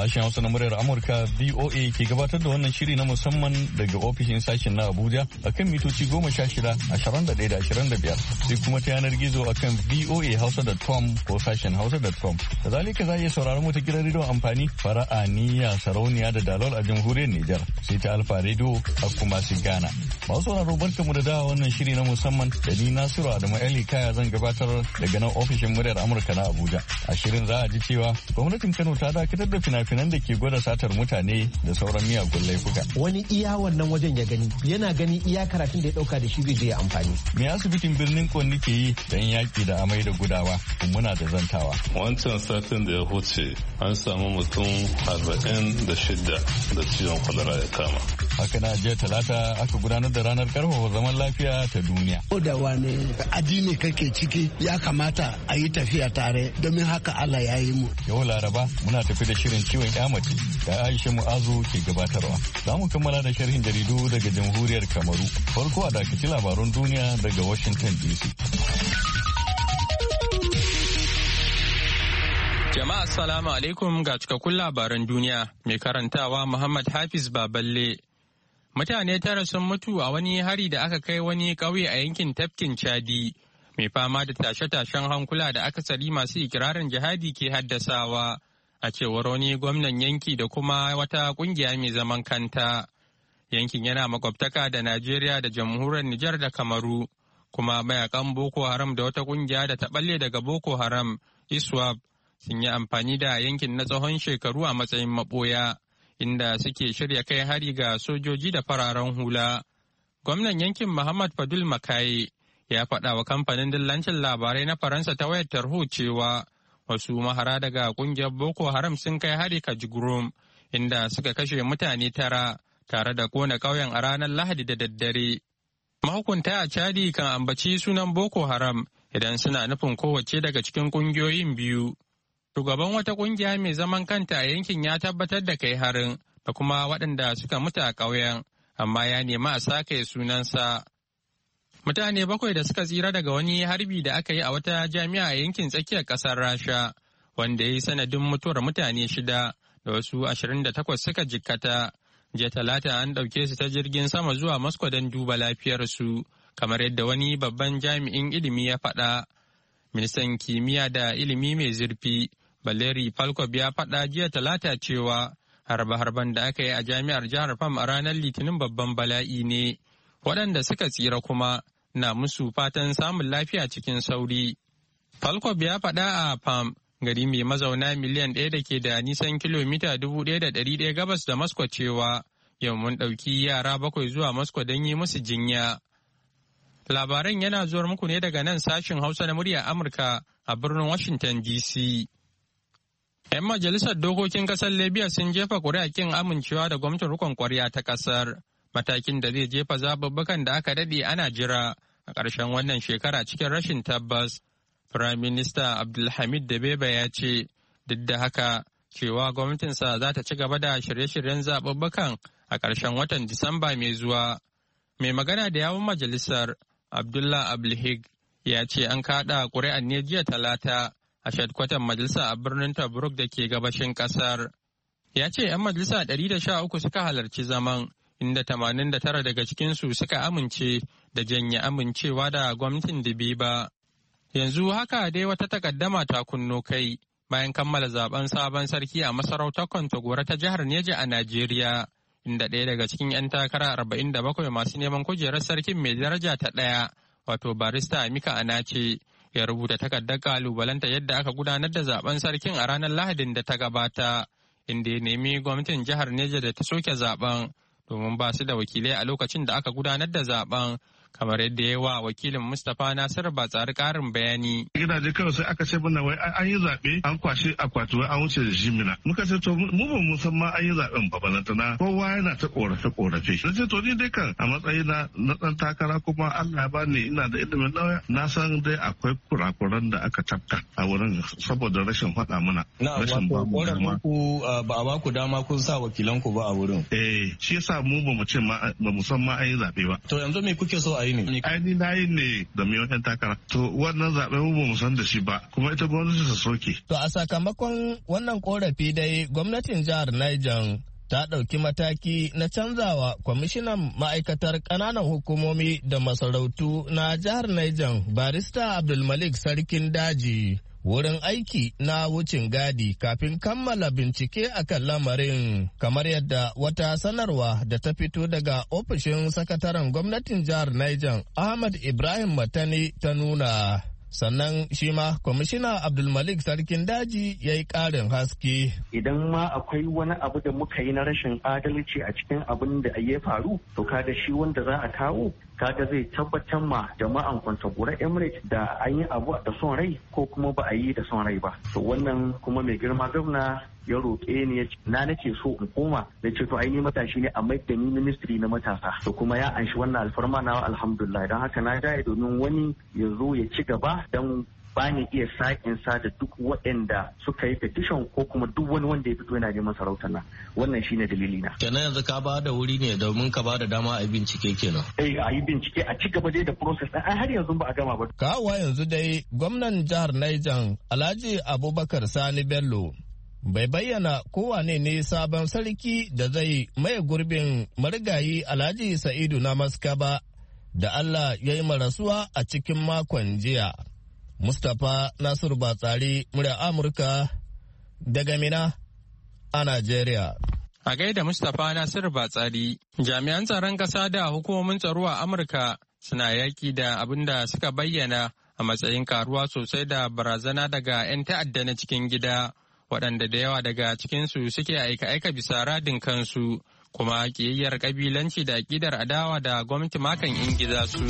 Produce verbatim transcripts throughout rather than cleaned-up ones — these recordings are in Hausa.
Sashen Hausa na muryar Amurka V O A ke gabatar da wannan shiri na musamman daga ofishin sashen na Abuja akan mitoci goma sha shida, ashirin da ɗaya da ashirin da biyar sai kuma ta yanar gizo akan v o a hausa dot com ko sashen hausa dot com. Da zalika za a iya sauraron mu ta gidan rediyon amfani fara'a niyya sarauniya da dalol a jamhuriyar Nijar sai ta Alfa Radio a kuma su Ghana. Masu sauraro barkamu da dawa wannan shiri na musamman da ni Nasiru Adamu Ali Kaya zan gabatar daga nan ofishin muryar Amurka na Abuja. A shirin za a ji cewa gwamnatin Kano ta dakatar da fina-finan da ke gwada satar mutane da sauran miyagun laifuka. Wani iya wannan wajen ya gani, yana gani iya karatun da ya dauka da shi zai je ya amfani. Me asibitin birnin Kwanni ke yi don yaki da amai da gudawa? Muna da zantawa. Wancan satin da ya huce an samu mutum arba'in da shida da ciwon kwalara ya kama. Haka na jiya talata aka gudanar da ranar karfafa zaman lafiya ta duniya. Ko da wani addini kake ciki ya kamata a yi tafiya tare domin haka Allah ya yi mu. Yau Laraba muna tafi da shirin ciwon mace da Aisha Mu'azu ke gabatarwa. Za mu kammala da sharhin jaridu daga jamhuriyar Kamaru. Farko a dakaci labarun duniya daga Washington D C. Jama'a assalamu alaikum ga cikakkun labaran duniya mai karantawa Muhammad Hafiz Baballe. Mutane tara sun mutu a wani hari da aka kai wani ƙauye a yankin tafkin Chadi mai fama da tashe-tashen hankula da akasari masu ikirarin jihadi ke haddasawa a cewar wani gwamnan yanki da kuma wata ƙungiya mai zaman kanta. Yankin yana makwabtaka da Najeriya da jamhuriyar Nijar da Kamaru kuma mayakan Boko Haram da wata ƙungiya da ta balle daga Boko Haram ISWAP sun yi amfani da yankin na tsawon shekaru a matsayin maɓoya, inda suke shirya kai hari ga sojoji da fararen hula. Gwamnan yankin Muhammad Fadul Makaye ya faɗa wa kamfanin dillancin labarai na Faransa ta wayar tarho cewa wasu mahara daga ƙungiyar Boko Haram sun kai hari Kajigurum, inda suka kashe mutane tara tare da kona ƙauyen a ranar Lahadi da daddare. Mahukunta a Chadi kan ambaci sunan Boko Haram idan suna nufin kowace daga cikin ƙungiyoyin biyu. Shugaban wata kungiya mai zaman kanta a yankin ya tabbatar da kai harin da kuma waɗanda suka mutu a ƙauyen, amma ya nemi a sake sunansa. Mutane bakwai da suka tsira daga wani harbi da aka yi a wata jami'a a yankin tsakiyar ƙasar Rasha, wanda ya yi sanadin mutuwar mutane shida da wasu ashirin da takwas suka jikkata. Jiya Talata an ɗauke su ta jirgin sama zuwa Moscow don duba lafiyarsu, kamar yadda wani babban jami'in ilimi ya faɗa. Ministan kimiyya da ilimi mai zurfi Valeri Falkov ya faɗa jiya Talata cewa harbe-harben da aka yi a jami'ar jihar Fam a ranar Litinin babban bala'i ne, waɗanda suka tsira kuma na musu fatan samun lafiya cikin sauri. Falkov ya faɗa a Fam, gari mai mazauna miliyan ɗaya da ke da nisan kilomita dubu ɗaya da ɗari ɗaya gabas da Moscow cewa yau mun ɗauki yara bakwai zuwa Moscow don yi musu jinya. Labaran yana zuwar muku ne daga nan sashin Hausa na murya Amurka a birnin Washington D C. 'Yan majalisar dokokin kasar Libya sun jefa ƙuri'a kin amincewa da gwamnatin rikon ƙwarya ta kasar, matakin da zai jefa zaɓuɓɓukan da aka daɗe ana jira a ƙarshen wannan shekara cikin rashin tabbas. Firayim Minista Abdulhamid Dabeba ya ce, duk da haka cewa gwamnatinsa za ta ci gaba da shirye-shiryen zaɓuɓɓukan a ƙarshen watan Disamba mai zuwa. Mai magana da yawun majalisar Abdullah Abulhig ya ce an kaɗa ƙuri'an ne jiya Talata a shadkwatan majalisa a birnin Tobruk da ke gabashin kasar. Ya ce 'yan majalisa ɗari da sha uku suka halarci zaman, inda tamanin da tara daga cikinsu suka amince da janye amincewa da gwamnatin Dibiba. Yanzu haka dai wata takaddama ta kunno kai bayan kammala zaben sabon sarki a masarautar Kwantagora ta jihar Neja a Najeriya, inda ɗaya daga cikin 'yan takara arba'in da bakwai masu neman kujerar sarkin mai daraja ta ɗaya, wato barista Amika Anace, ya rubuta takardar kalubalanta yadda aka gudanar da zaben sarkin a ranar Lahadin da ta gabata, inda ya nemi gwamnatin jihar Neja da ta soke zaben domin ba su da wakilai a lokacin da aka gudanar da zaben, kamar yadda ya wa wakilin Mustapha Nasir ba tsari karin bayani. Gidaje kawai sai aka ce mana wai an yi zaɓe an kwashe akwati wai an wuce da jimina. Muka ce to mu ba mu san ma an yi zaɓen ba balantana kowa yana ta korafe korafe. Na ce to ni dai kan a matsayina na ɗan takara kuma Allah ba ni ina da ilimin lauya na san dai akwai kurakuran da aka tafka a wurin saboda rashin faɗa mana. Na wato ku ba a ba ku dama kun sa wakilanku ba a wurin. Eh shi yasa mu ba mu ce ma ba mu san ma an yi zaɓe ba. To yanzu me kuke so a yi ne ai ni na yi ne da mai yan takara to wannan zaɓe mu ba mu san da shi ba kuma ita gwamnati ta soke. To a sakamakon wannan korafi dai gwamnatin jihar Niger ta ɗauki mataki na canzawa kwamishinan ma'aikatar ƙananan hukumomi da masarautu na jihar Niger barista Abdulmalik Sarkin Daji wurin aiki na wucin gadi kafin kammala bincike akan lamarin, kamar yadda wata sanarwa da ta fito daga ofishin sakataren gwamnatin jihar Niger Ahmad Ibrahim Matani ta nuna. Sannan shi ma kwamishina Abdulmalik Sarkin Daji ya yi ƙarin haske. Idan ma akwai wani abu da muka yi na rashin adalci a cikin abin da ya faru, to kaga shi wanda za a kawo kaga zai tabbatar ma jama'an Kwantagora Emirates da an yi abu da son rai ko kuma ba a yi da son rai ba. To wannan kuma mai girma gwamna ya roƙe ni ya ce na nake so in koma da ce to aini matashi ne a mai da ni ministry na matasa to kuma ya anshi wannan alfarma na alhamdulillah don haka na jaye domin wani ya zo ya ci gaba don ba ni iya sa'in sa da duk waɗanda suka yi petition ko kuma duk wani wanda ya fito yana neman sarautar nan wannan shine dalili na. Kenan yanzu ka ba da wuri ne domin ka ba da dama a yi bincike kenan. Eh a yi bincike a ci gaba dai da process ɗin har yanzu ba a gama ba. Kawowa yanzu dai gwamnan jihar Niger Alhaji Abubakar Sani Bello bai bayyana kowane ne sabon sarki da zai maye gurbin marigayi Alhaji Sa'idu na Maska ba da Allah ya yi marasuwa a cikin makon jiya. Mustapha Nasiru Batsari, murya Amurka daga Mina a Najeriya. A gaida Mustapha Nasiru Batsari, jami'an tsaron ƙasa da hukumomin tsaro a Amurka suna yaƙi da abin da suka bayyana a matsayin karuwa sosai da barazana daga 'yan ta'adda na cikin gida. Waɗanda da yawa daga cikinsu suke aika-aika bisa radin kansu kuma ƙiyayyar ƙabilanci da aƙidar adawa da gwamnati makan ingiza su.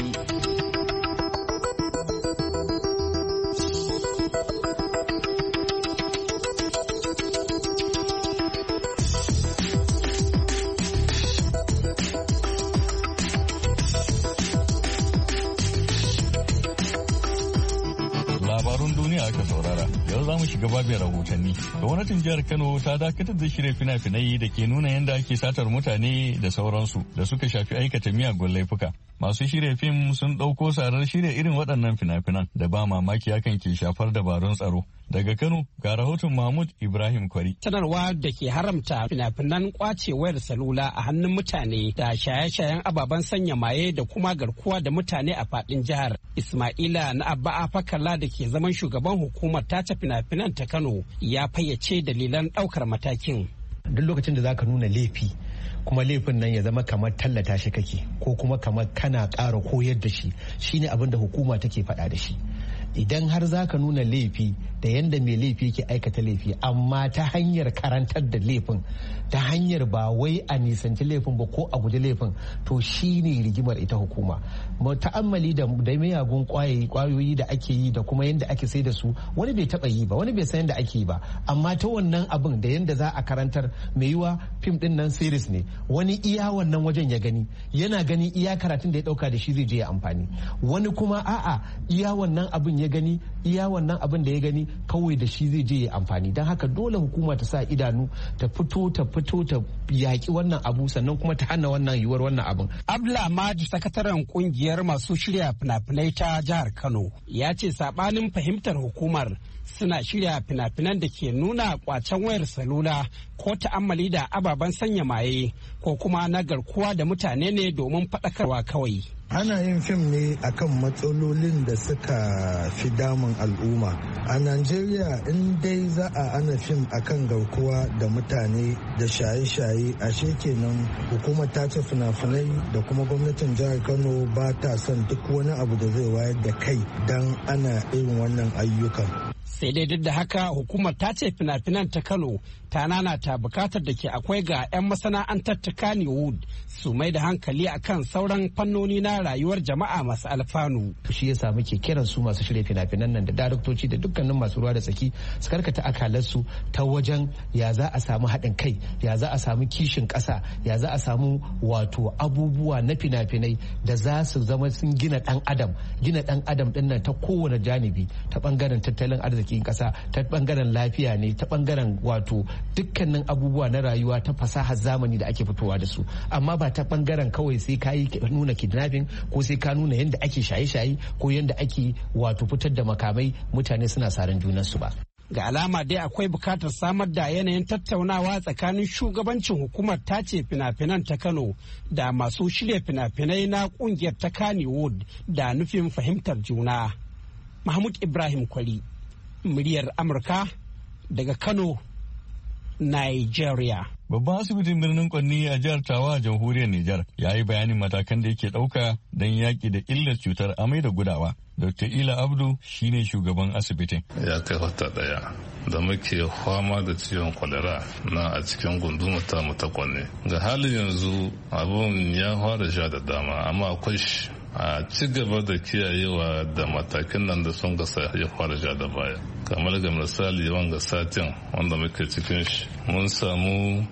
Labarun duniya aka saurara. Yau za mu shiga babin rahotanni. Gwamnatin jihar Kano ta dakatar da shirya fina-finai da ke nuna yadda ake satar mutane da sauransu da suka shafi aikata miyagun laifuka. Masu shirya fim sun ɗauko sarar shirya irin waɗannan fina-finan da ba mamaki hakan ke shafar dabarun tsaro. Daga Kano ga rahoton Mahmud Ibrahim Kwari. Sanarwa da ke haramta fina-finan kwace wayar salula a hannun mutane da shaye-shayen ababen sanya maye da kuma garkuwa da mutane a faɗin jihar. Ismaila na Abba Afakalla da ke zaman shugaban hukumar tace fina-finan ta Kano ya fayyace dalilan ɗaukar matakin. Duk lokacin da za ka nuna laifi kuma laifin nan ya zama kamar tallata shi kake ko kuma kamar kana ƙara koyar da shi shine abin da hukuma take faɗa da shi. Idan har za ka nuna laifi da yadda mai laifi ke aikata laifi amma ta hanyar karantar da laifin ta hanyar ba wai a nisanci laifin ba ko a guji laifin to shi ne rigimar ita hukuma. Ta'ammali da miyagun kwayoyi da ake yi da kuma yadda ake sai da su wani bai taba yi ba wani bai san yadda ake yi ba amma ta wannan abin da yadda za a karantar mai yiwa fim din nan series ne wani iya wannan wajen ya gani yana gani iya karatun da ya dauka da shi zai je ya amfani wani kuma a'a iya wannan abin ya gani iya wannan abin da ya gani kawai da shi zai je ya amfani don haka dole hukuma ta sa idanu ta fito ta fito ta yaƙi wannan abu sannan kuma ta hana wannan yiwuwar wannan abin. Abdullah Maji sakataren kungiyar masu shirya fina-finai ta jihar Kano ya ce sabanin fahimtar hukumar suna shirya fina-finan da ke nuna kwacen wayar salula ko ta'ammali da ababen sanya maye ko kuma na garkuwa da mutane ne domin faɗakarwa kawai. Ana yin fim ne akan matsalolin da suka fi damun al'umma. A Najeriya in dai za a ana fim akan garkuwa da mutane da shaye-shaye ashe kenan hukumar ta ce fina-finai da kuma gwamnatin jihar Kano ba ta son duk wani abu da zai wayar da kai don ana irin wannan ayyukan. Sai dai duk da haka hukumar ta ce fina-finan ta Kano ta nanata bukatar da ke akwai ga 'yan masana'antar ta Kannywood su mai da hankali akan sauran fannoni na rayuwar jama'a masu alfanu. Shi ya samu ke kiran su masu shirya fina-finan nan da daraktoci da dukkanin masu ruwa da tsaki su karkata akalarsu ta wajen ya za a samu haɗin kai ya za a samu kishin ƙasa ya za a samu wato abubuwa na fina-finai da za su zama sun gina ɗan adam gina ɗan adam ɗin nan ta kowane janibi ta ɓangaren tattalin arziki arzikin kasa, ta bangaren lafiya ne, ta bangaren wato dukkanin abubuwa na rayuwa ta fasahar zamani da ake fitowa da su, amma ba ta bangaren kawai sai ka yi nuna kidnapping ko sai ka nuna yadda ake shaye-shaye ko yadda ake wato fitar da makamai mutane suna saran junansu ba. Ga alama dai akwai bukatar samar da yanayin tattaunawa tsakanin shugabancin hukumar tace fina-finan ta Kano da masu shirya fina-finai na kungiyar ta Kannywood da nufin fahimtar juna. Mahmud Ibrahim Kwari, muryar Amurka daga Kano, Nigeria. Babban asibitin birnin Kwanni a jihar Tawa a jamhuriyar Nijar ya yi bayanin matakan da yake ɗauka don yaƙi da illar cutar amai da gudawa. Dokta Ila Abdu shine shugaban asibitin. Ya kai wata ɗaya da muke fama da ciwon kwalera na a cikin gundumar tamu ta Kwanni. Ga halin yanzu abun ya fara sha da dama, amma akwai shi. A ci gaba da kiyayewa da matakin nan da sun gasa ya fara sha da baya. Kamar ga misali wanga satin wanda muke cikin shi mun samu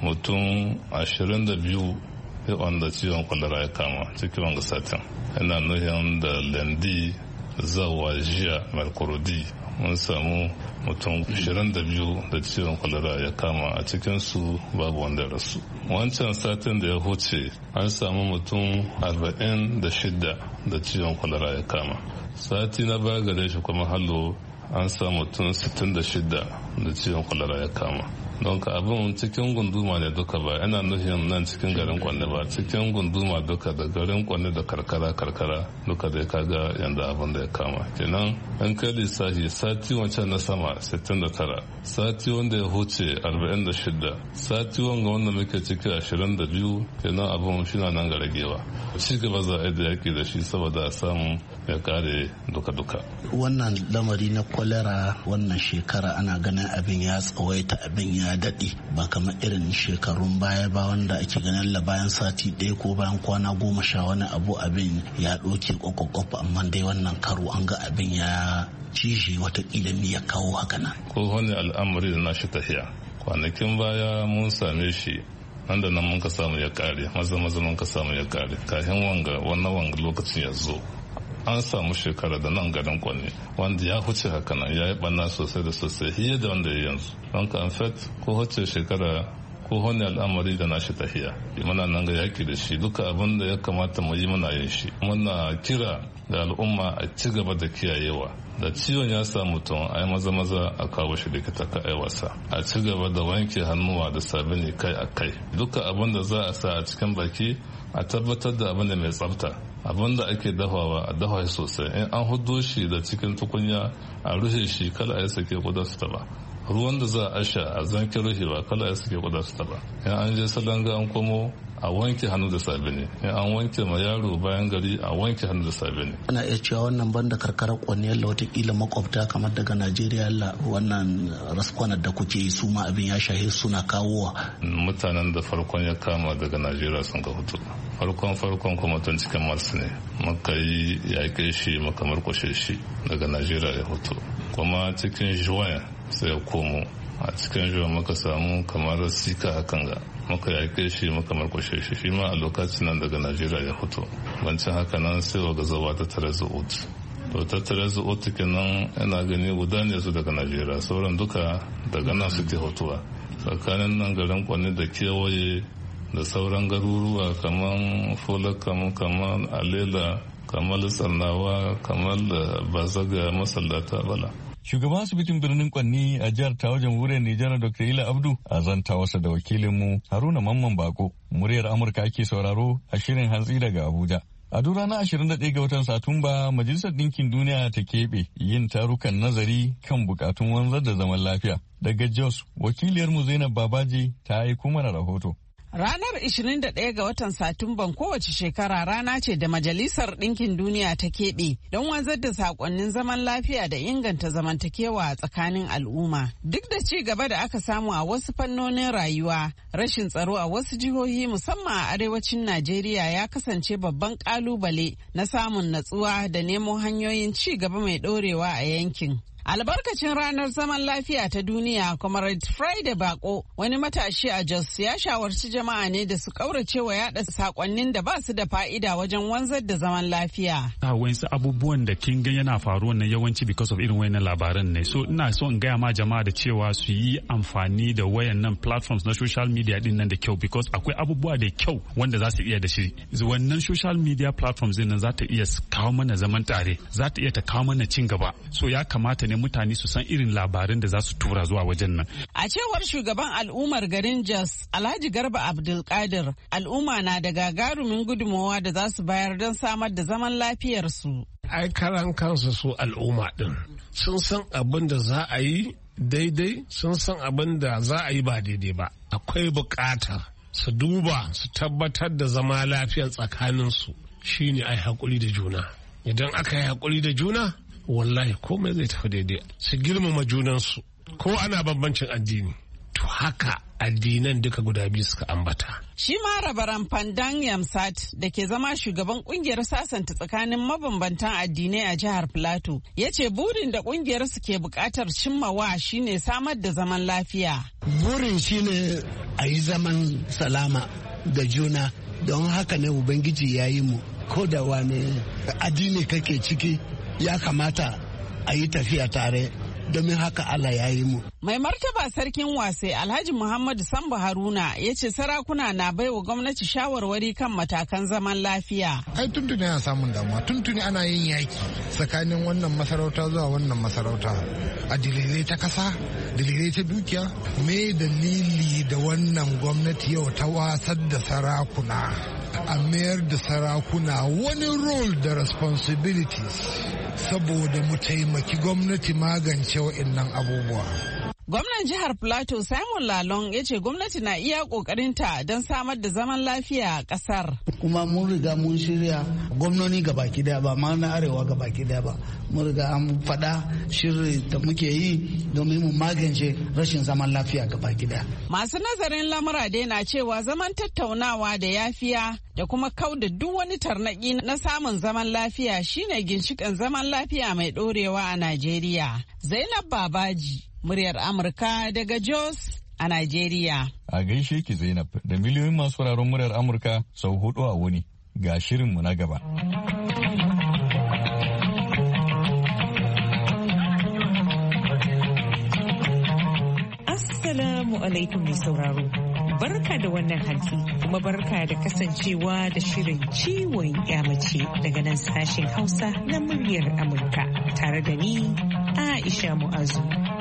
mutum ashirin da biyu wanda ciwon kwalara ya kama cikin wanga satin. Ina nuhin da lendi zawa jiya merkurudi mun samu mutum ashirin da biyu da ciwon kwalara ya kama, a cikinsu babu wanda ya rasu. Wancan satin da ya huce an samu mutum arba'in da shida da ciwon kwalara ya kama. Sati na baya gare shi kuma hallo an samu mutum sittin da shida da ciwon kwalara ya kama. Don ka abin cikin gunduma ne duka, ba yana nufin nan cikin garin Kwanne ba, cikin gunduma duka da garin Kwanne da karkara karkara duka da ya kaga yanda abin da ya kama. Kenan an kai lissafi sati wancan na sama sittin da tara, sati wanda ya huce arba'in da shida, sati wanga wanda muke ciki ashirin da biyu, kenan abin shi na nan ga ragewa. Ci gaba za a yi da yaki da shi saboda a samu ya kare duka-duka. Wannan lamari na kwalera wannan shekara ana ganin abin ya tsawaita, abin ya daɗe, ba kamar irin shekarun baya ba wanda ake ganin la bayan sati ɗaya ko bayan kwana goma sha wani abu abin ya ɗauke kwakwakwafa, amma dai wannan karo an ga abin ya cije watakila me ya kawo haka nan. Ko wani al'amari da nashi tafiya kwanakin baya mun same shi nan da nan mun ka samu ya kare, maza maza mun ka samu ya kare kafin wanga wannan wanga lokacin ya zo. An samu shekara da nan garin Kwanne wanda ya huce haka nan, ya yi ɓanna sosai da sosai hiye da wanda ya yanzu. Don ka fet ko huce shekara ko wani al'amari da nashi tahiya muna nan ga yaki da shi, duka abin da ya kamata mu yi muna yin shi. Muna kira da al'umma a ci gaba da kiyayewa, da ciwon ya sa mutum a yi maza maza a kawo shi likita ka aiwasa, a ci gaba da wanke hannuwa da sabini kai a kai, duka abin da za a sa a cikin baki a tabbatar da abin da mai tsafta, abin da ake dafawa a dafa shi sosai, in an hudo shi da cikin tukunya a rufe shi kala ya sake kuda su taba, ruwan da za a sha a zanki ruhewa kala ya sake kuda su taba, in an je salanga an komo a wanke hannu da sabini, in an wanke ma yaro bayan gari a wanke hannu da sabini. Ana iya cewa wannan banda karkarar Kwanne yalla watakila makwabta kamar daga Najeriya yalla wannan raskwanar da kuke yi su ma abin ya shahe suna kawowa. Mutanen da farkon ya kama daga Najeriya sun ka fito. Farkon farkon kuma tun cikin Mars ne muka yi yaƙe shi muka markushe shi daga Najeriya ya fito. Kuma cikin Juwan sai ya komo, a cikin Juwan muka samu kamar sika hakan ga muka yaƙe shi muka markushe shi, shi ma a lokacin nan daga Najeriya ya fito. Bancin haka nan sai wa gazawa ta tare zuut. To ta tare zuut kenan ina gani guda ne su daga Najeriya, sauran duka daga nan suke hotuwa. Tsakanin nan garin Kwanne da kewaye da sauran garuruwa kamar Folakam, kamar Alela, kamar Tsarnawa, kamar Bazaga, masallata bala. Shugaban asibitin birnin Kwanni a jihar Tawa jamhuriyar Nijar Dokta Ila Abdu a zanta wasa da wakilinmu Haruna Mamman Bako. Muryar Amurka ake sauraro a shirin hantsi daga Abuja. A duk ranar ashirin da ɗaya ga watan Satumba, Majalisar Ɗinkin Duniya ta keɓe yin tarukan nazari kan bukatun wanzar da zaman lafiya. Daga Jos, wakiliyarmu Zainab Babaji ta aiko mana rahoto. Ranar ishirin da ɗaya ga watan Satumban kowace shekara rana ce da Majalisar Ɗinkin Duniya ta keɓe don wanzar da saƙonnin zaman lafiya da inganta zamantakewa a tsakanin al'umma. Duk da ci gaba da aka samu a wasu fannonin rayuwa, rashin tsaro a wasu jihohi musamman a arewacin Najeriya ya kasance babban ƙalubale na samun natsuwa da nemo hanyoyin ci gaba mai ɗorewa a yankin. Albarkacin ranar zaman lafiya ta duniya, Comrade Friday Bako, wani matashi a Jos, ya shawarci jama'a ne da su kaurace wa yada sakonnin da ba su da fa'ida wajen wanzar da zaman lafiya. Wayansu abubuwan da kin ga yana faruwa na yawanci because of irin wayannan labaran ne. So ina so in gaya ma jama'a da cewa su yi amfani da wayannan platforms na social media din nan da kyau, because akwai abubuwa da kyau wanda za su iya da shi. Wannan social media platforms din nan za ta iya kawo mana zaman tare, za ta iya ta kawo mana cin gaba. So ya kamata ne mutane su san irin labarin da za su tura zuwa wajen nan. A cewar shugaban al'ummar garin Jos, Alhaji Garba Abdulkadir, al'umma na da gagarumin gudunmawa da za su bayar don samar da zaman lafiyarsu. Ai karan kansu su al'umma din sun san abin da za a yi daidai, sun san abin da za a yi ba daidai ba. Akwai bukata su duba su tabbatar da zama lafiya tsakaninsu, shine ai haƙuri da juna. Idan aka yi haƙuri da juna, wallahi komai zai tafi daidai. Su girmama junansu ko ana bambancin addini, to haka addinan duka guda biyu suka ambata. Shi ma rabaran Pandan Yamsat da ke zama shugaban kungiyar sasanta tsakanin mabambantan addinai a jihar Plateau ya ce burin da kungiyar su ke bukatar cimmawa shine samar da zaman lafiya. Burin shine a yi zaman salama da juna, don haka ne Ubangiji ya yi mu, ko da wani addini kake ciki ya kamata a yi tafiya tare, domin haka Allah ya yi mu. Mai martaba sarkin Wase Alhaji Muhammadu Sambu Haruna ya ce sarakuna na baiwa gwamnati shawarwari kan matakan zaman lafiya. Ai tuntuni ana samun damuwa, tuntuni ana yin yaki tsakanin wannan masarauta zuwa wannan masarauta a dalilai ta kasa, dalilai ta dukiya. Me dalili da wannan gwamnati yau ta wasar da sarakuna, a mayar da sarakuna wani role da responsibilities saboda mu taimaki gwamnati magance wa'annan abubuwa. Gwamnan jihar Plateau Simon Lalong ya ce gwamnati na iya kokarinta don samar da zaman lafiya a kasar. Kuma mun riga mun shirya gwamnoni gabaki daya, ba ma na arewa gabaki daya ba. Mun riga an faɗa shiri da muke yi domin mu magance rashin zaman lafiya gabaki daya. Masu nazarin lamura dai na cewa zaman tattaunawa da yafiya da kuma kau da duk wani tarnaki na samun zaman lafiya shine ginshiƙan zaman lafiya mai ɗorewa a Najeriya. Zainab Babaji, muryar Amurka daga Jos a Najeriya. A gaishe ki Zainab, da miliyoyin masu sauraron muryar Amurka sau hudu a wuni. Ga shirinmu na gaba. Assalamu alaikum mai sauraro. Barka da wannan hantsi kuma barka da kasancewa da shirin ciwon mace daga nan sashen Hausa na muryar Amurka tare da ni Aisha Mu'azu.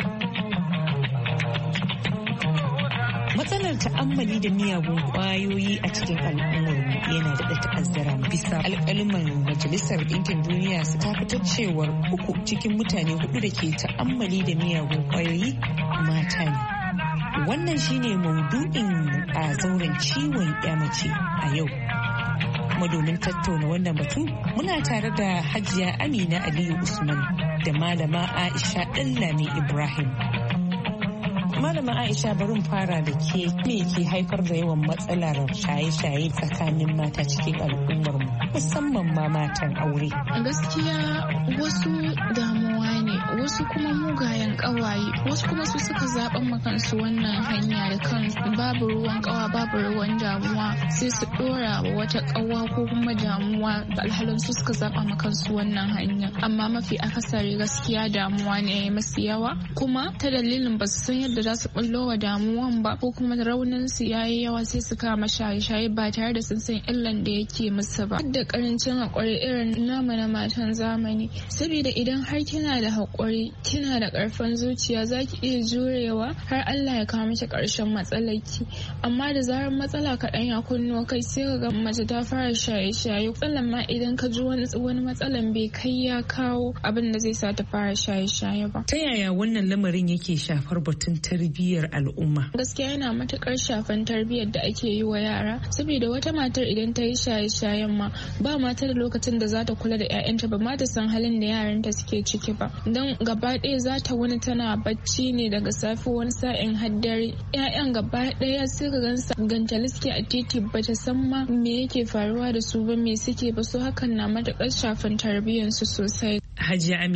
Matsalar ta'ammali da miyagun ƙwayoyi a cikin al'ummarmu yana daɗa ta'azzara bisa alƙaluman Majalisar Ɗinkin Duniya su ta fitar cewar uku cikin mutane hudu da ke ta'ammali da miyagun ƙwayoyi mata ne. Wannan shine maudu'in a zauren ciwon mace a yau. Kuma domin tattauna wannan batu muna tare da Hajiya Amina Aliyu Usman da Malama Aisha Ɗanlami Ibrahim. Malama Aisha, bari fara da ke, me ke haifar da yawan matsalar shaye-shaye tsakanin mata cikin al'ummar mu, musamman ma matan aure? Gaskiya wasu damuwa ne, wasu kuma mugayen kawaye, wasu kuma su suka zaɓan makansu wannan hanya da kansu, babu ruwan kawa babu ruwan damuwa, sai su ɗora wa wata kawa ko kuma damuwa, alhalin su suka zaɓa makansu wannan hanya. Amma mafi akasari gaskiya damuwa ne masu yawa, kuma ta dalilin ba su san yadda za su bullo wa damuwan ba, ko kuma raunin su yayi yawa sai su kama shaye-shaye ba tare da sun san illan da yake musu ba. Da karancin hakuri irin namu na matan zamani, saboda idan har kina da hakuri kina da karfin zuciya zaki iya jurewa har Allah ya kawo miki karshen matsalarki. Amma da zarar matsala kaɗan ya kunno kai sai ka ga mace ta fara shaye-shaye, matsalan ma idan ka ji wani wani matsalan bai kai ya kawo abin da zai sa ta fara shaye-shaye ba. Ta yaya wannan lamarin yake shafar batun tarbiyyar al'umma? Gaskiya yana matukar shafan tarbiyyar da ake yi wa yara, saboda wata matar idan ta yi shaye-shayen ma ba mata da lokacin da za ta kula da 'ya'yanta, ba ma ta san halin da yaranta suke ciki ba, don gaba ɗaya za ta wani tana bacci ne daga safe wani sa'in har dare. 'Ya'yan gaba ɗaya sai ka gansa gantali suke a titi, ba ta san ma me yake faruwa da su ba, me suke ba, su hakan na matukar shafan tarbiyyar su sosai. Hajiya Amina,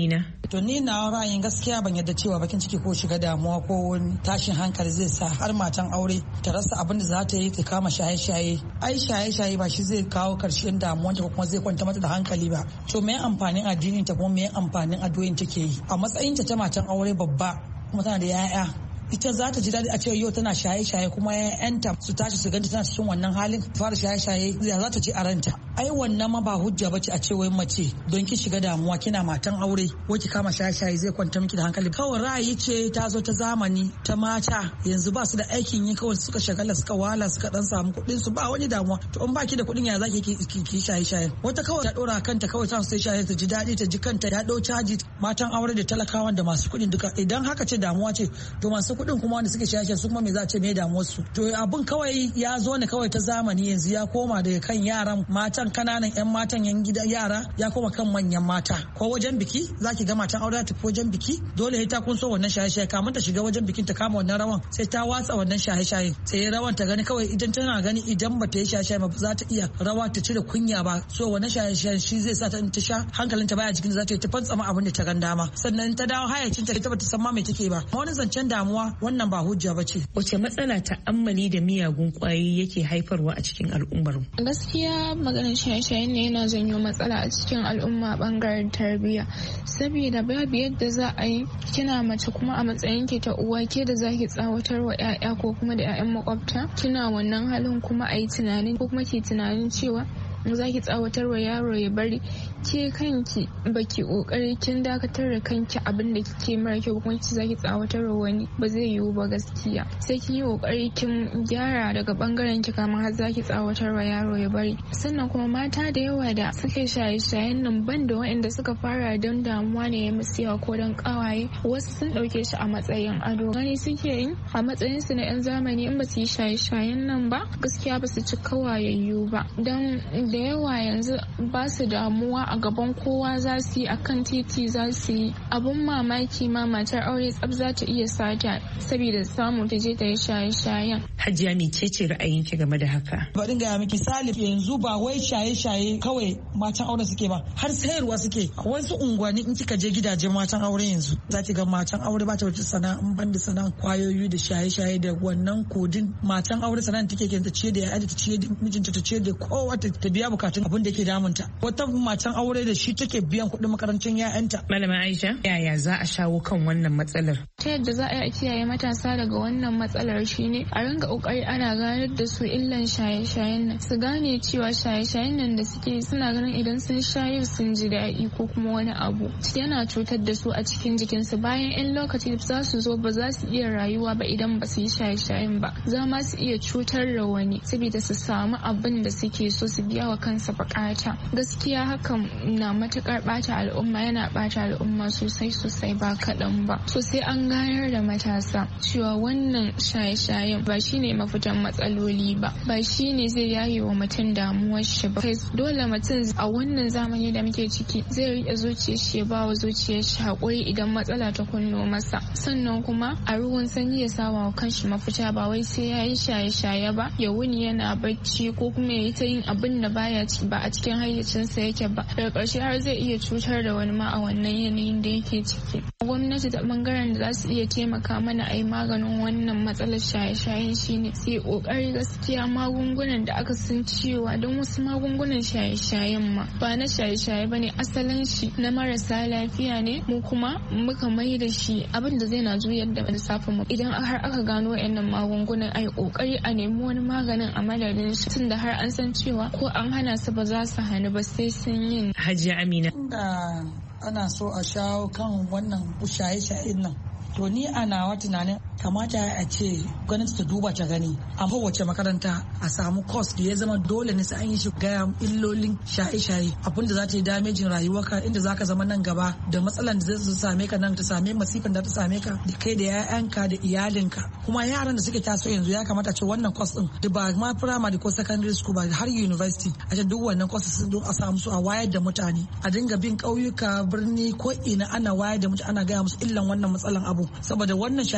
To ni na ra'ayin gaskiya ban yadda cewa bakin ciki ko shiga damuwa ko wani tashin hankali zai sa har matan aure ta rasa abin da za ta yi ta kama shaye-shaye. Ai shaye-shaye ba shi zai kawo karshen damuwanta ko kuma zai kwanta mata da hankali ba. To me amfanin addinin ta kuma me amfanin addu'o'in take yi? A matsayin ta ta matan aure babba kuma tana da 'ya'ya. Ita za ta ji daɗi a ce yau tana shaye-shaye kuma 'ya'yanta su tashi su ganta tana cikin wannan halin fara shaye-shaye za ta ci a ranta. Ai wannan ma ba hujja bace a ce wai mace don ki shiga damuwa kina matan aure ko ki kama shaye-shaye zai kwanta miki da hankali. Kawai ra'ayi ce ta zo ta zamani ta mata yanzu ba su da aikin yi kawai suka shagala suka wala suka dan samu kuɗin su ba wani damuwa. To in baki da kuɗin ya zaki ki ki shaye-shaye. Wata kawai ta dora kanta kawai ta sai shaye ta ji daɗi ta ji kanta ya dau caji matan aure da talakawan da masu kuɗin duka idan haka ce damuwa ce to masu kuɗin kuma wanda suke shaye su kuma me za a ce me damuwar su. To abun kawai ya zo ne kawai ta zamani yanzu ya koma daga kan yaran matan kananan yan matan yan gida yara ya koma kan manyan mata ko wajen biki zaki ga matan aure ta tafi wajen biki dole ta kun so wannan shaye-shaye kamun ta shiga wajen bikin ta kama wannan rawan sai ta watsa wannan shaye-shaye sai rawan ta gani kawai idan tana gani idan ba ta yi shaye-shaye ba za ta iya rawa ta cire kunya ba so wannan shaye-shaye shi zai sa ta in ta sha hankalinta baya jikin za ta yi ta fantsama abin da ta gan dama sannan ta dawo hayacin ta ta bata san ma me take ba wani zancen damuwa wannan ba hujja ba ce. Wace matsala ta'ammali da miyagun kwayoyi yake haifarwa a cikin al'ummar? Gaskiya maganar shaye-shaye ne yana janyo matsala a cikin al'umma bangaren tarbiyya. Saboda babu yadda za a yi kina mace kuma a matsayin ki ta uwa ke da zaki tsawatar wa 'ya'ya ko kuma da 'ya'yan makwabta kina wannan halin kuma a yi tunanin ko kuma ki tunanin cewa za ki tsawatar wa yaro ya bari ke kanki baki kokari kin dakatar da kanki abin da kike mara kyau kuma ki zaki tsawatar wa wani ba zai yiwu ba gaskiya sai kin yi kokari kin gyara daga bangaren ki kamar har zaki tsawatar wa yaro ya bari sannan kuma mata da yawa da suke shaye-shayen nan ban da waɗanda suka fara don damuwa ne ya musu yawa ko don kawaye wasu sun ɗauke shi a matsayin ado gani suke yi a matsayin su na yan zamani in ba su yi shaye-shayen nan ba gaskiya ba su ci kawayayyu ba don da yawa yanzu ba su damuwa a gaban kowa za su yi akan titi za su yi abun mamaki ma matar aure tsab za ta iya sata saboda samu ta je ta yi shaye-shayen. Hajiya mecece ra'ayinki game da haka? Bari ga miki misali yanzu ba wai shaye-shaye kawai matan aure suke ba har sayarwa suke a wasu unguwanni in kika je gidajen matan aure yanzu za ki ga matan aure ba ta wata sana'a in ban da sana'a kwayoyi da shaye-shaye da wannan kodin matan aure sana'a take ke ta ciye da ya'ya ta ciye da mijinta ta ciye da kowa ta biya bukatun abin da yake damunta wata matan aure da shi take biyan kuɗin makarantar ya'yanta. Malama Aisha yaya za a shawo kan wannan matsalar? Ta yadda za a yi a kiyaye matasa daga wannan matsalar shine a ringa kokari ana ganar da su illan shaye-shayen nan su gane cewa shaye-shayen nan da suke suna ganin idan sun shaye sun ji daɗi ko kuma wani abu yana cutar da su a cikin jikinsu bayan yan lokaci za su zo ba za su iya rayuwa ba idan ba su yi shaye-shayen ba za ma su iya cutar da wani saboda su samu abin da suke so su biya wa kansa bukata gaskiya hakan na matukar bata al'umma yana bata al'umma sosai sosai ba kaɗan ba so sai an ganar da matasa cewa wannan shaye-shayen ba shine mafitan matsaloli ba ba shine zai yaye wa mutum damuwar shi ba dole mutum a wannan zamani da muke ciki zai rike zuciyar shi ba wa zuciyar shi hakuri idan matsala ta kunno masa sannan kuma a ruwan sanyi ya sawa wa kanshi mafita ba wai sai ya yi shaye-shaye ba ya wuni yana bacci ko kuma ya yi ta yin abin da baya ba a cikin hayyacinsa yake ba daga ƙarshe har zai iya cutar da wani ma a wannan yanayin da yake ciki gwamnati da bangaren da za su iya taimaka mana a yi maganin wannan matsalar shaye-shayen shine sai kokari gaskiya magungunan da aka san cewa don wasu magungunan shaye-shayen ma ba na shaye-shaye ba ne asalin shi na marasa lafiya ne mu kuma muka mai da shi abin da zai na juyar da lissafin mu idan har aka gano wayannan magungunan a yi kokari a nemi wani maganin a madadin shi tunda har an san cewa ko an hana su ba za su hannu ba sai sun yin. Hajiya Amina. Da ana so a shawo kan wannan shaye-shayen nan. To ni a nawa tunanin kamata a ce gwamnati ta duba ta gani a kowace makaranta a samu course da ya zama dole ne sai an yi shi gaya illolin shaye-shaye abinda za ta yi damejin rayuwarka inda za ka zama nan gaba da matsalan da zai same ka nan ta same masifan da ta same ka da kai da 'ya'yanka da iyalinka kuma yaran da suke taso yanzu ya kamata ce wannan course din da ba ma primary ko secondary school ba har university a ce duk wannan course sun don a samu su a wayar da mutane a dinga bin ƙauyuka birni ko ina ana wayar da mutane ana gaya musu illan wannan matsalan abu saboda wannan shaye-shayen ba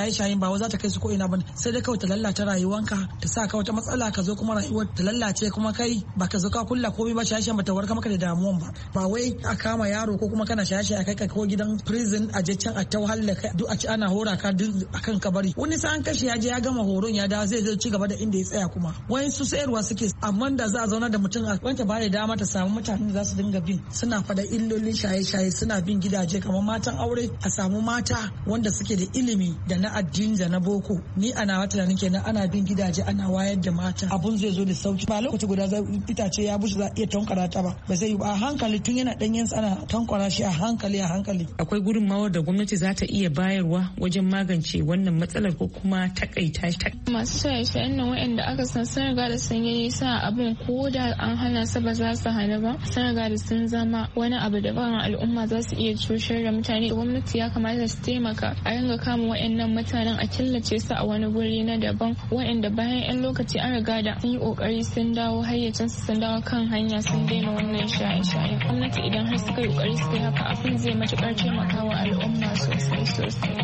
ba za ta kai su ko ina bane sai dai kawai ta lallata rayuwanka ta sa ka wata matsala ka zo kuma rayuwar ta lallace kuma kai ba ka zo ka kulla komai ba shaye-shaye ba ta warka maka da damuwan ba ba wai a kama yaro ko kuma kana shaye-shaye a kai ka ko gidan prison a je can a ta wahala kai duk a ci ana hora ka duk akan kabari wani sa an kashe ya je ya gama horon ya dawo zai zo ci gaba da inda ya tsaya kuma wayan su sayarwa suke amma da za a zauna da mutum a wanda ba da dama ta samu mutane da za su dinga bin suna fada illolin shaye-shaye suna bin gidaje kamar matan aure a samu mata wanda suke da ilimi da na addini da na boko ni ana wata tunanin kenan ana bin gidaje ana wayar da mata abun zai zo da sauki ba lokaci guda za itace ya bushe za a iya tankara ta ba ba zai yi ba a hankali tun yana danyen ana tankara shi a hankali a hankali akwai gudunmawar da gwamnati za ta iya bayarwa wajen magance wannan matsalar ko kuma takaita ta masu shaye-shayen nan waɗanda aka san sun riga da sun yi sa abin ko da an hana su ba za su hana ba sun riga da sun zama wani abu da ba al'umma za su iya cushar da mutane gwamnati ya kamata su taimaka a ringa kama waɗannan mutanen a killace su a wani guri na daban waɗanda bayan 'yan lokaci an riga da sun yi kokari sun dawo hayyacin su sun dawo kan hanya sun daina wannan shaye-shaye gwamnati idan har suka yi kokari suka yi haka abin zai matuƙar taimakawa al'umma sosai sosai.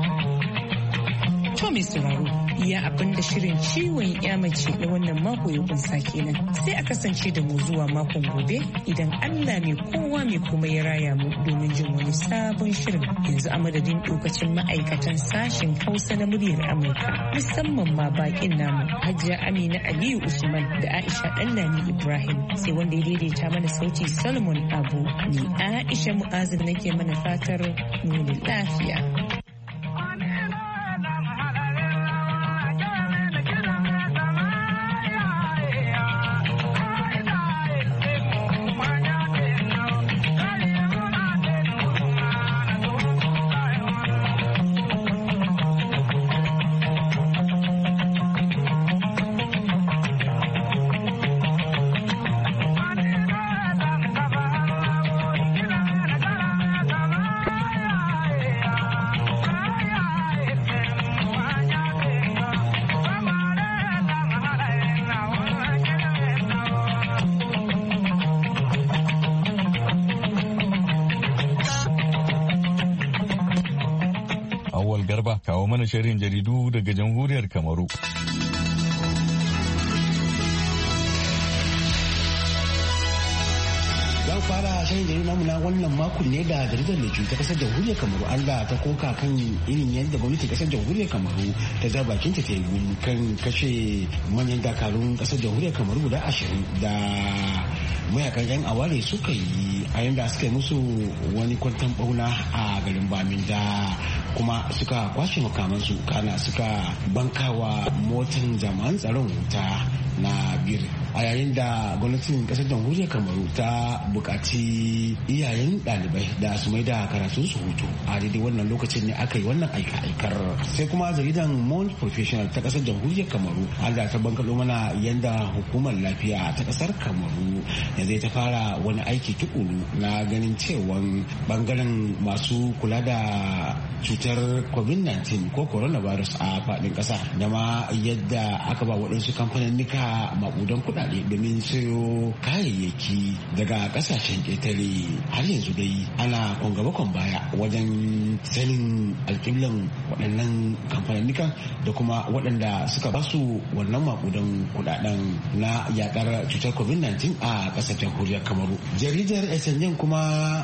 To mai sauraro iya abin da shirin ciwon ya mace na wannan mako ya kunsa kenan sai a kasance da mu zuwa makon gobe idan Allah mai kowa mai kuma ya raya mu domin jin wani sabon shirin yanzu a madadin lokacin ma'aikatan sashen Hausa na muryar Amurka musamman ma bakin namu Hajiya Amina Aliyu Usman da Aisha Dallami Ibrahim sai wanda ya daidaita mana sauti Solomon Abu ni Aisha Mu'azu nake mana fatar mu da lafiya. Garba kawo mana shirin jaridu daga jamhuriyar Kamaru. Zan fara shirin jaridar namu na wannan makon ne da jaridar da ta kasar jamhuriyar Kamaru Allah ta koka kan irin yadda gwamnatin kasar jamhuriyar Kamaru ta ja bakinta ta yi kan kashe manyan dakarun kasar jamhuriyar Kamaru guda ashirin da mayakan yan aware suka yi a yadda suka yi musu wani kwantan bauna a garin Baminda kuma suka kwashe makamansu kana suka bankawa motan jami'an tsaron wuta na bir a yayin da gwamnatin kasar jamhuriyar Kamaru ta bukaci iyayen ɗalibai da su mai da karatun su hutu a daidai wannan lokacin ne aka yi wannan aika-aikar sai kuma jaridan Mount Professional ta kasar jamhuriyar Kamaru Allah ta bankalo mana yadda hukumar lafiya ta kasar Kamaru yanzu ta fara wani aiki tukuru na ganin cewa bangaren masu kula da cutar covid nineteen ko coronavirus a faɗin ƙasa da ma yadda aka ba waɗansu kamfanin nika maƙudan kuɗaɗe domin sayo kayayyaki daga ƙasashen ƙetare har yanzu dai ana kwangaba baya wajen sanin alƙiblan waɗannan kamfanin nika da kuma waɗanda suka ba su wannan maƙudan kuɗaɗen na yaƙar cutar covid nineteen a ƙasar jamhuriyar Kamaru. Jaridar Esenyen kuma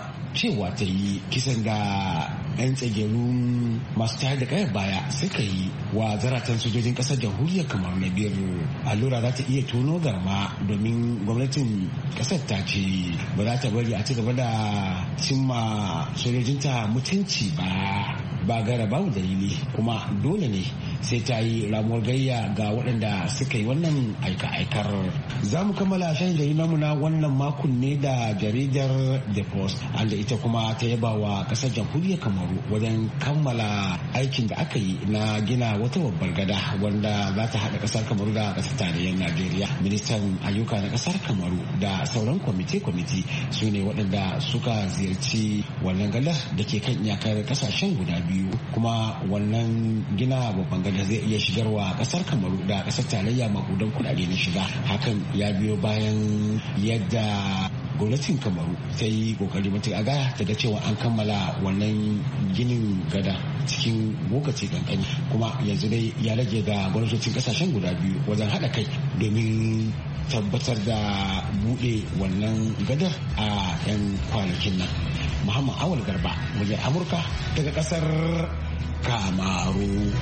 cewa ta yi kisan da 'yan tsagerun masu tayar da kayar baya suka yi wa zaratan sojojin kasar jamhuriyar kamar na biyar allura za ta iya tono garma domin gwamnatin kasar ta ce ba za ta bari a ci gaba da cimma sojojinta mutunci ba ba gara babu dalili kuma dole ne sai ta yi ramuwar gayya ga waɗanda suka yi wannan aika-aikar. Za mu kammala shan jaridar namu na wannan makon ne da jaridar The Post da ita kuma ta yaba wa ƙasar jamhuriyar Kamaru wajen kammala aikin da aka yi na gina wata babbar gada wanda za ta haɗa ƙasar Kamaru da ƙasar tarayyar Najeriya. Ministan ayyuka na ƙasar Kamaru da sauran kwamiti-kwamiti su ne waɗanda suka ziyarci wannan gadar da ke kan iyakar ƙasashen guda biyu kuma wannan gina babban da zai iya shigarwa kasar Kamaru da kasar tarayya makudan kudade na shiga hakan ya biyo bayan yadda gwamnatin kamaru ta yi kokari mata a gaya ta ga cewa an kammala wannan ginin gada cikin lokaci kankani kuma yanzu dai ya rage ga gwamnatocin kasashen guda biyu wajen haɗa kai domin tabbatar da buɗe wannan gadar a 'yan kwanakin nan. Muhammad Awal Garba, muryar Amurka daga ƙasar Kamaru.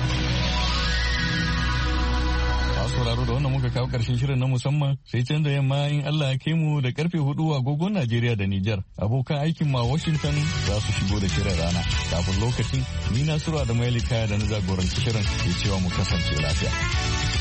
sauraro da wannan muka kawo karshen shirin na musamman sai can da yamma in Allah ya kai mu da karfe hudu agogon Najeriya da Nijar abokan aikin ma Washington za su shigo da shirin rana kafin lokacin ni Nasiru da Maili Kaya da na jagoranci shirin ke cewa mu kasance lafiya.